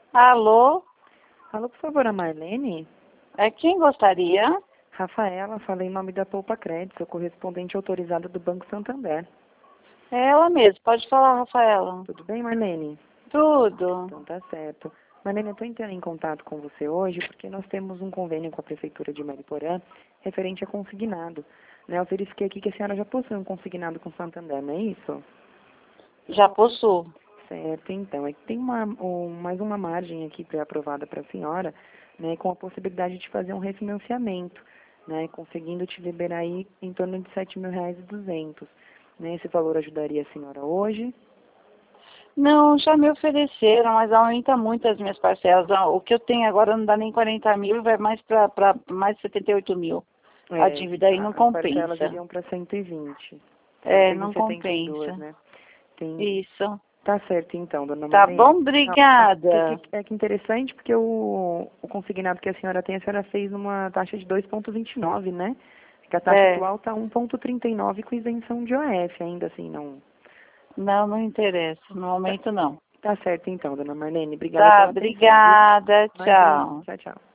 Alô? Alô, por favor, a Marlene? É quem gostaria? Rafaela, falei em nome da Poupa Crédito, sou correspondente autorizada do Banco Santander. É ela mesmo. Pode falar, Rafaela. Tudo bem, Marlene? Tudo. Então tá certo. Marlene, eu estou entrando em contato com você hoje porque nós temos um convênio com a Prefeitura de Mariporã referente a consignado. Né, eu verifiquei aqui que a senhora já possui um consignado com o Santander, não é isso? Já possuo. Certo, então. É que tem mais uma margem aqui pré-aprovada para a senhora, né, com a possibilidade de fazer um refinanciamento, né, conseguindo te liberar aí em torno de R$ 7.200. Né, esse valor ajudaria a senhora hoje? Não, já me ofereceram, mas aumenta muito as minhas parcelas. O que eu tenho agora não dá nem 40 mil, vai mais para mais de 78 mil. A dívida aí não As parcelas compensa. iriam para 120. É, não 172, compensa. né? Tem. Isso. Tá certo, então, dona Tá Marlene. bom? Não, Obrigada. é que interessante porque o consignado que a senhora tem, a senhora fez numa taxa de 2,29, né? Que a taxa É. atual está 1,39 com isenção de OF, ainda assim, não. Não, não interessa. No Tá, momento não. tá certo, então, dona Marlene. Obrigada Tá, pela atenção, viu? obrigada. Imagina. Tchau. Tchau, tchau.